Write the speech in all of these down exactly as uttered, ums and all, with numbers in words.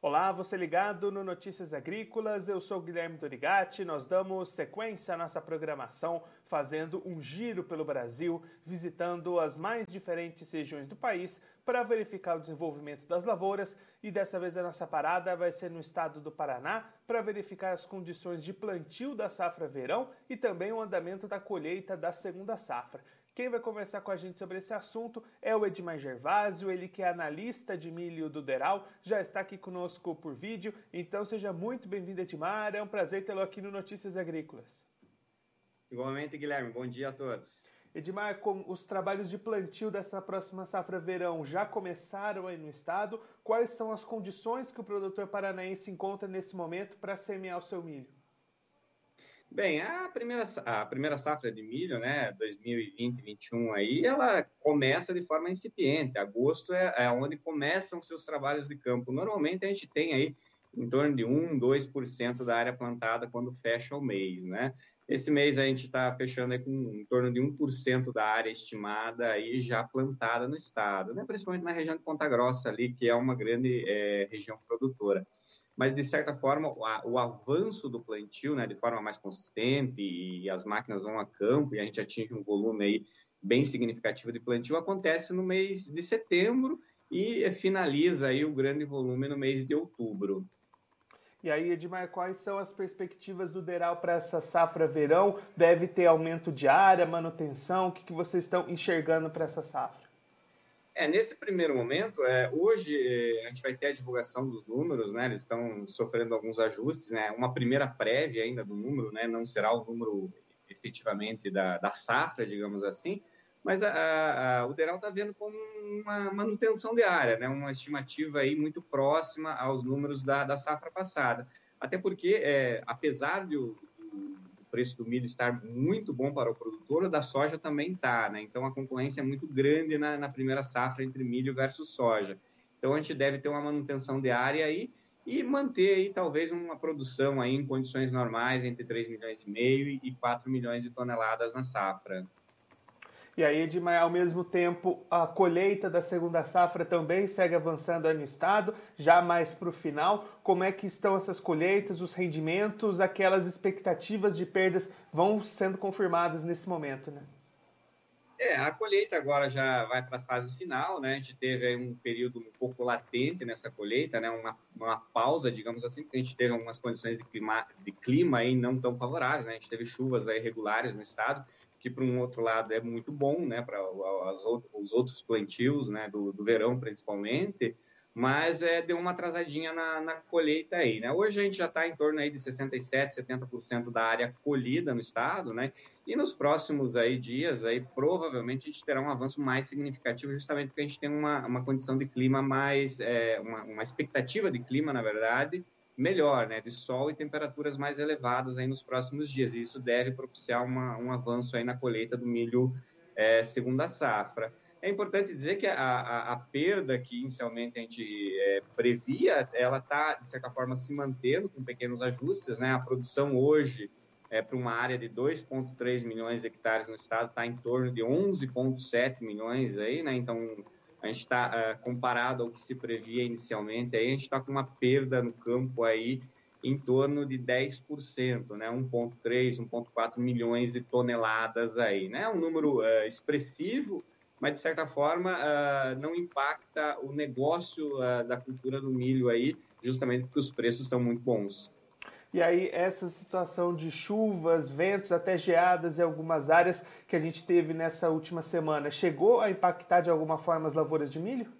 Olá, você ligado no Notícias Agrícolas, eu sou Guilherme Dorigatti, nós damos sequência à nossa programação fazendo um giro pelo Brasil, visitando as mais diferentes regiões do país para verificar o desenvolvimento das lavouras e dessa vez a nossa parada vai ser no estado do Paraná para verificar as condições de plantio da safra verão e também o andamento da colheita da segunda safra. Quem vai conversar com a gente sobre esse assunto é o Edmar Gervásio, ele que é analista de milho do Deral, já está aqui conosco por vídeo, então seja muito bem-vindo, Edmar, é um prazer tê-lo aqui no Notícias Agrícolas. Igualmente, Guilherme, bom dia a todos. Edmar, com os trabalhos de plantio dessa próxima safra verão já começaram aí no estado, quais são as condições que o produtor paranaense encontra nesse momento para semear o seu milho? Bem, a primeira, a primeira safra de milho, né, dois mil e vinte, vinte e um aí, ela começa de forma incipiente. Agosto é, é onde começam seus trabalhos de campo. Normalmente a gente tem aí em torno de um, dois por cento da área plantada quando fecha o mês, né? Esse mês a gente está fechando aí com em torno de um por cento da área estimada aí já plantada no estado, né? Principalmente na região de Ponta Grossa ali, que é uma grande é, região produtora. Mas, de certa forma, o, o avanço do plantio, né, de forma mais consistente, e as máquinas vão a campo e a gente atinge um volume aí bem significativo de plantio, acontece no mês de setembro e finaliza aí o grande volume no mês de outubro. E aí, Edmar, quais são as perspectivas do Deral para essa safra verão? Deve ter aumento de área, manutenção? O que, que vocês estão enxergando para essa safra? É, nesse primeiro momento, é, hoje é, a gente vai ter a divulgação dos números, né? Eles estão sofrendo alguns ajustes, né? Uma primeira prévia ainda do número, né? Não será o número efetivamente da, da safra, digamos assim, mas a, a, a, o Deral está vendo como uma manutenção de área, né? Uma estimativa aí muito próxima aos números da, da safra passada. Até porque, é, apesar de o, o preço do milho estar muito bom para o produtor, o da soja também está, né? Então a concorrência é muito grande na, na primeira safra entre milho versus soja. Então a gente deve ter uma manutenção de área aí e manter aí talvez uma produção aí em condições normais entre três milhões e meio e quatro milhões de toneladas na safra. E aí, Edmar, ao mesmo tempo, a colheita da segunda safra também segue avançando aí no estado, já mais para o final. Como é que estão essas colheitas, os rendimentos, aquelas expectativas de perdas vão sendo confirmadas nesse momento, né? É, a colheita agora já vai para a fase final, né? A gente teve aí um período um pouco latente nessa colheita, né? Uma, uma pausa, digamos assim, porque a gente teve algumas condições de clima, de clima aí não tão favoráveis, né? A gente teve chuvas aí regulares no estado, que por um outro lado é muito bom, né? Para os outros plantios, né? Do, do verão principalmente, mas é, deu uma atrasadinha na, na colheita aí, né? Hoje a gente já está em torno aí de sessenta e sete, setenta por cento da área colhida no estado, né? E nos próximos aí, dias, aí, provavelmente a gente terá um avanço mais significativo, justamente porque a gente tem uma, uma condição de clima mais, é, uma, uma expectativa de clima, na verdade, melhor, né? De sol e temperaturas mais elevadas aí nos próximos dias. E isso deve propiciar uma, um avanço aí na colheita do milho é, segunda safra. É importante dizer que a, a, a perda que inicialmente a gente é, previa, ela está, de certa forma, se mantendo com pequenos ajustes, né? A produção hoje, é, para uma área de dois vírgula três milhões de hectares no estado, está em torno de onze vírgula sete milhões aí, né? Então, a gente está, uh, comparado ao que se previa inicialmente, aí a gente está com uma perda no campo aí em torno de dez por cento, né? um vírgula três, um vírgula quatro milhões de toneladas aí, né? Um número uh, expressivo, mas de certa forma uh, não impacta o negócio uh, da cultura do milho aí, justamente porque os preços estão muito bons. E aí essa situação de chuvas, ventos, até geadas em algumas áreas que a gente teve nessa última semana, chegou a impactar de alguma forma as lavouras de milho?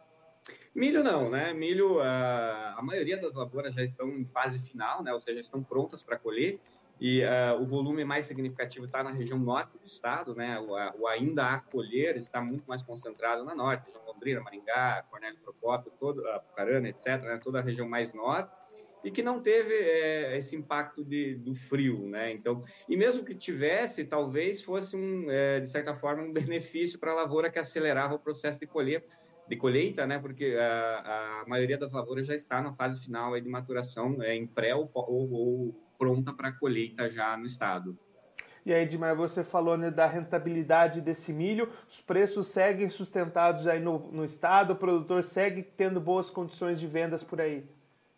Milho não, né? Milho, a, a maioria das lavouras já estão em fase final, né? Ou seja, estão prontas para colher. E uh, o volume mais significativo está na região norte do estado, né? O, a, o ainda a colher está muito mais concentrado na norte, região Londrina, Maringá, Cornélio Procópio, todo, uh, Pucarana, etcétera, né? Toda a região mais norte, e que não teve é, esse impacto de, do frio, né? Então, e mesmo que tivesse, talvez fosse um, é, de certa forma, um benefício para a lavoura que acelerava o processo de colher, de colheita, né? Porque a, a maioria das lavouras já está na fase final aí de maturação, é, em pré ou, ou, ou pronta para colheita já no estado. E aí, Edmar, você falou, né, da rentabilidade desse milho, os preços seguem sustentados aí no, no estado, o produtor segue tendo boas condições de vendas por aí.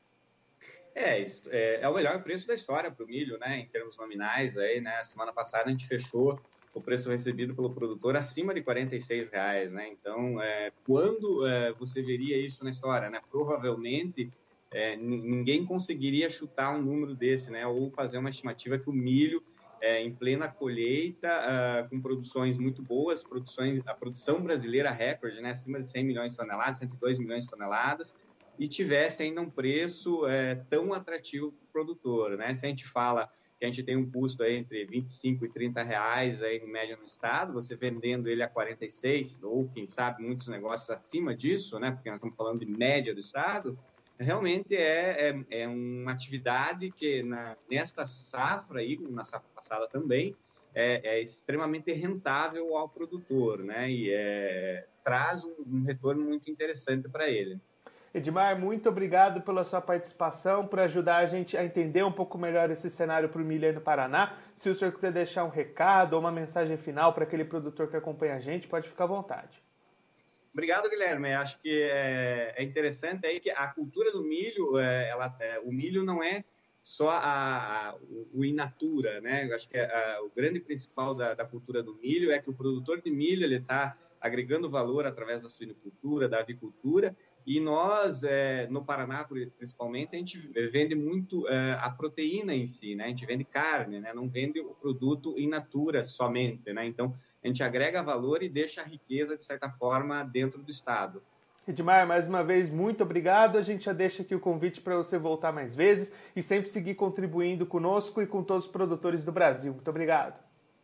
É, isso, é, é o melhor preço da história para o milho, né, em termos nominais. Aí, né, semana passada a gente fechou o preço recebido pelo produtor acima de quarenta e seis reais, né? Então, é, quando é, você veria isso na história, né? Provavelmente é, ninguém conseguiria chutar um número desse, né? Ou fazer uma estimativa que o milho é, em plena colheita, uh, com produções muito boas, produções, a produção brasileira recorde, né? Acima de cem milhões de toneladas, cento e dois milhões de toneladas, e tivesse ainda um preço é, tão atrativo para o produtor, né? Se a gente fala que a gente tem um custo aí entre vinte e cinco e trinta reais aí em média no estado, você vendendo ele a quarenta e seis, ou quem sabe muitos negócios acima disso, né? Porque nós estamos falando de média do estado, realmente é, é, é uma atividade que na, nesta safra aí, na safra passada também, é, é extremamente rentável ao produtor, né? E é, traz um, um retorno muito interessante para ele. Edmar, muito obrigado pela sua participação, por ajudar a gente a entender um pouco melhor esse cenário para o milho aí no Paraná. Se o senhor quiser deixar um recado ou uma mensagem final para aquele produtor que acompanha a gente, pode ficar à vontade. Obrigado, Guilherme. Acho que é, é interessante aí que a cultura do milho, é, ela, é, o milho não é só a, a, o in natura, né? Eu acho que a, o grande principal da, da cultura do milho é que o produtor de milho ele está agregando valor através da suinocultura, da avicultura, e nós, é, no Paraná, principalmente, a gente vende muito é, a proteína em si, né? A gente vende carne, né? Não vende o produto in natura somente, né? Então, a gente agrega valor e deixa a riqueza, de certa forma, dentro do Estado. Edmar, mais uma vez, muito obrigado. A gente já deixa aqui o convite para você voltar mais vezes e sempre seguir contribuindo conosco e com todos os produtores do Brasil. Muito obrigado.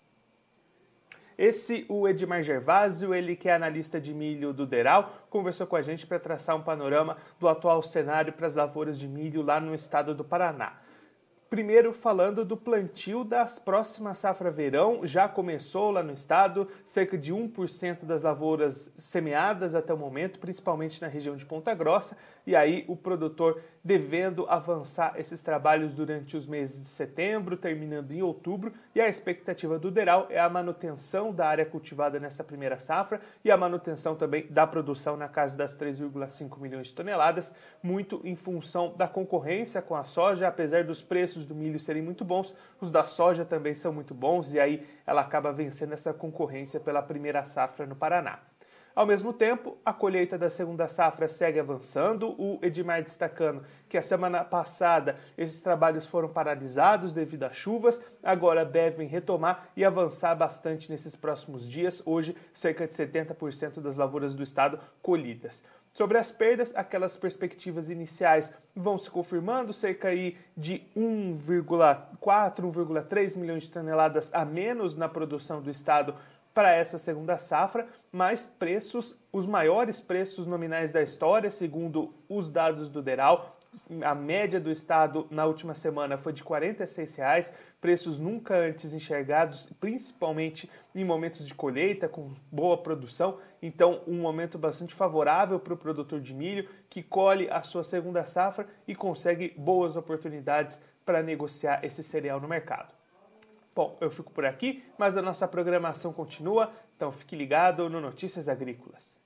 Esse, o Edmar Gervásio, ele que é analista de milho do Deral, conversou com a gente para traçar um panorama do atual cenário para as lavouras de milho lá no estado do Paraná. Primeiro, falando do plantio das próximas safra verão, já começou lá no estado, cerca de um por cento das lavouras semeadas até o momento, principalmente na região de Ponta Grossa, e aí o produtor devendo avançar esses trabalhos durante os meses de setembro, terminando em outubro, e a expectativa do Deral é a manutenção da área cultivada nessa primeira safra e a manutenção também da produção na casa das três vírgula cinco milhões de toneladas, muito em função da concorrência com a soja, apesar dos preços do milho serem muito bons, os da soja também são muito bons e aí ela acaba vencendo essa concorrência pela primeira safra no Paraná. Ao mesmo tempo, a colheita da segunda safra segue avançando, o Edmar destacando que a semana passada esses trabalhos foram paralisados devido às chuvas, agora devem retomar e avançar bastante nesses próximos dias, hoje cerca de setenta por cento das lavouras do estado colhidas. Sobre as perdas, aquelas perspectivas iniciais vão se confirmando, cerca aí de um vírgula quatro, um vírgula três milhões de toneladas a menos na produção do estado para essa segunda safra, mas preços, os maiores preços nominais da história, segundo os dados do Deral, a média do estado na última semana foi de quarenta e seis reais, preços nunca antes enxergados, principalmente em momentos de colheita, com boa produção. Então, um momento bastante favorável para o produtor de milho, que colhe a sua segunda safra e consegue boas oportunidades para negociar esse cereal no mercado. Bom, eu fico por aqui, mas a nossa programação continua, então fique ligado no Notícias Agrícolas.